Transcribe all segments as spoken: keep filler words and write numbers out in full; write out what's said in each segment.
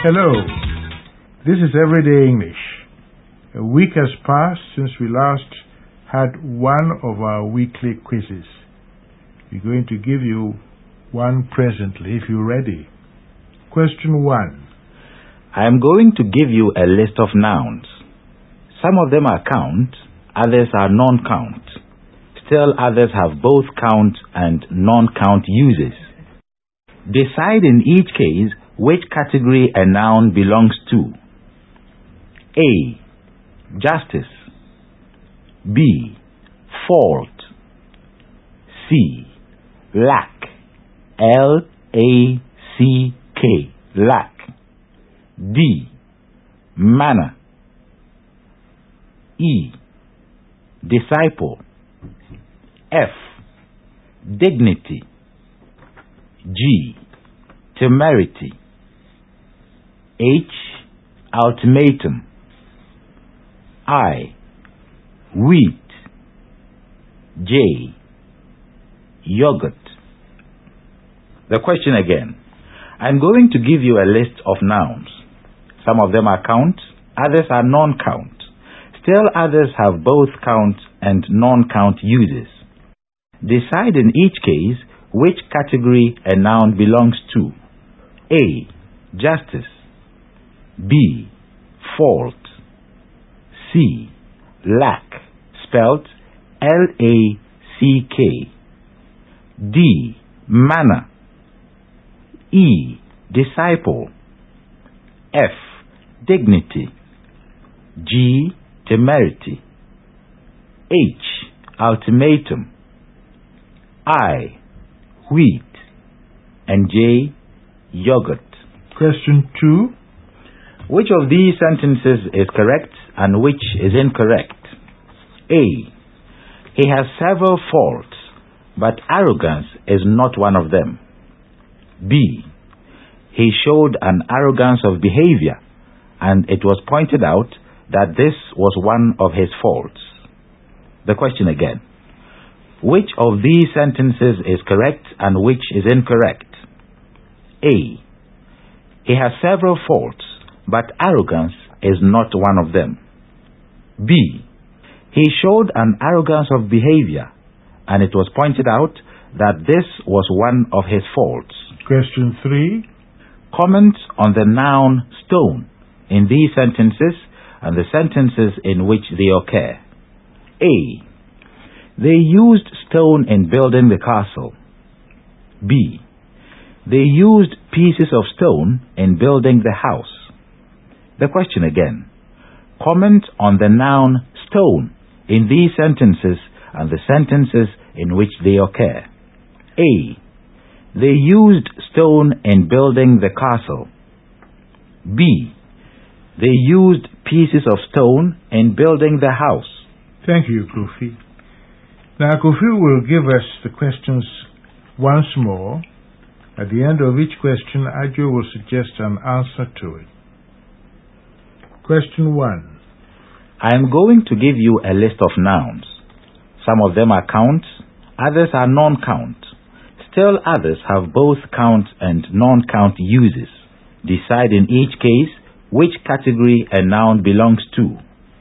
Hello, this is Everyday English. A week has passed since we last had one of our weekly quizzes. We're going to give you one presently if you're ready. Question one. I am going to give you a list of nouns. Some of them are count, others are non-count. Still others have both count and non-count uses. Decide in each case which category a noun belongs to. A. Justice. B. Fault. C. Lack. L A C K. Lack. D. Manner. E. Disciple. F. Dignity. G. Temerity. H. Ultimatum. I. Wheat. J. Yogurt. The question again. I'm going to give you a list of nouns. Some of them are count, others are non-count. Still others have both count and non-count uses. Decide in each case which category a noun belongs to. A. Justice. B. Fault. C. Lack, spelt L A C K. D. Manner. E. Disciple. F. Dignity. G. Temerity. H. Ultimatum. I. Wheat. And J. Yogurt. Question two. Which of these sentences is correct and which is incorrect? A. He has several faults, but arrogance is not one of them. B. He showed an arrogance of behavior, and it was pointed out that this was one of his faults. The question again. Which of these sentences is correct and which is incorrect? A. He has several faults, but arrogance is not one of them. B. He showed an arrogance of behavior, and it was pointed out that this was one of his faults. Question three. Comment on the noun stone in these sentences and the sentences in which they occur. A. They used stone in building the castle. B. They used pieces of stone in building the house. The question again. Comment on the noun stone in these sentences and the sentences in which they occur. A. They used stone in building the castle. B. They used pieces of stone in building the house. Thank you, Kofi. Now, Kofi will give us the questions once more. At the end of each question, Adjo will suggest an answer to it. Question one. I am going to give you a list of nouns. Some of them are count, others are non-count. Still others have both count and non-count uses. Decide in each case which category a noun belongs to.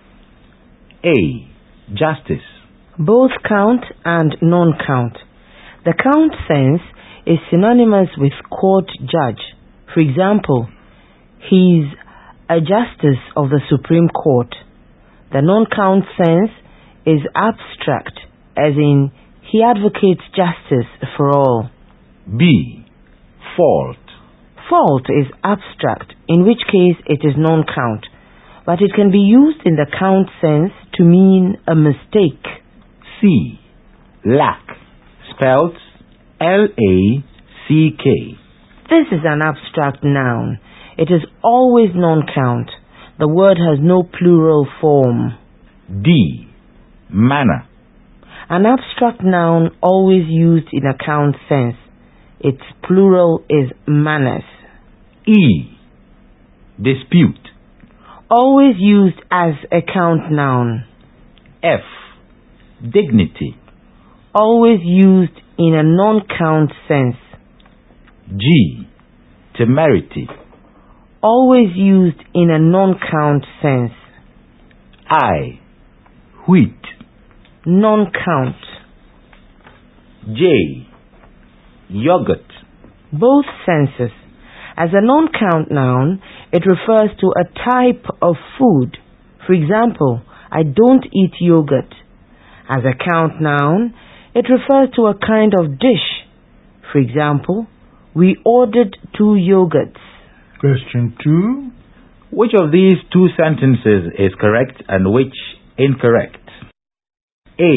A. Justice. Both count and non-count. The count sense is synonymous with court judge. For example, he's a justice of the Supreme Court. The non-count sense is abstract, as in he advocates justice for all. B. Fault. Fault is abstract, in which case it is non-count, but it can be used in the count sense to mean a mistake. C. Lack, spelled L A C K. This is an abstract noun. It is always non-count. The word has no plural form. D. Manner. An abstract noun always used in a count sense. Its plural is manners. E. Dispute. Always used as a count noun. F. Dignity. Always used in a non-count sense. G. Temerity. always used in a non-count sense. I. Wheat. Non-count. J. Yogurt. Both senses. As a non-count noun, it refers to a type of food. For example, I don't eat yogurt. As a count noun, it refers to a kind of dish. For example, we ordered two yogurts. Question two. Which of these two sentences is correct and which incorrect? A.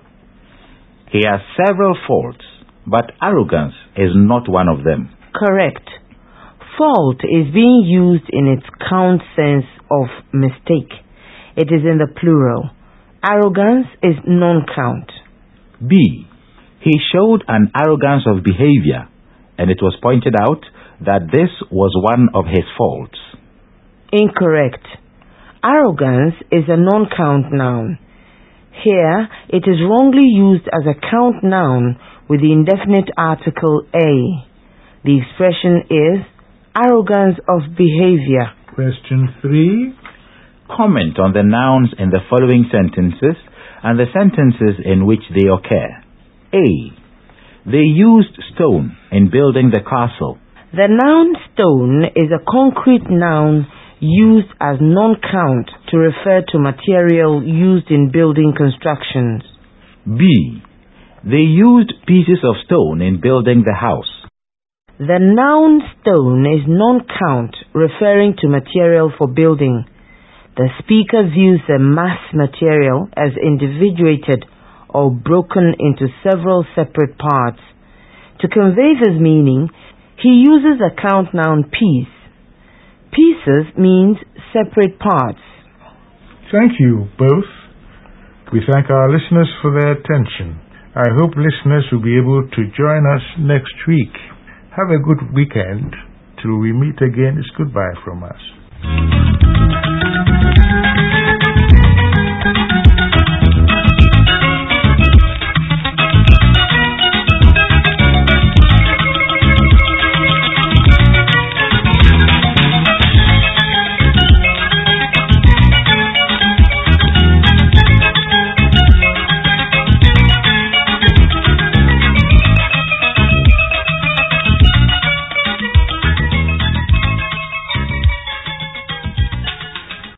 He has several faults, but arrogance is not one of them. Correct. Fault is being used in its count sense of mistake. It is in the plural. Arrogance is non-count. B. He showed an arrogance of behavior, and it was pointed out that this was one of his faults. Incorrect. Arrogance is a non-count noun. Here, it is wrongly used as a count noun with the indefinite article a. The expression is arrogance of behavior. Question three. Comment on the nouns in the following sentences and the sentences in which they occur. A. They used stone in building the castle. The noun stone is a concrete noun used as non-count to refer to material used in building constructions. B. They used pieces of stone in building the house. The noun stone is non-count, referring to material for building. The speaker views the mass material as individuated or broken into several separate parts. To convey this meaning, he uses the count noun piece. Pieces means separate parts. Thank you both. We thank our listeners for their attention. I hope listeners will be able to join us next week. Have a good weekend. Till we meet again, it's goodbye from us.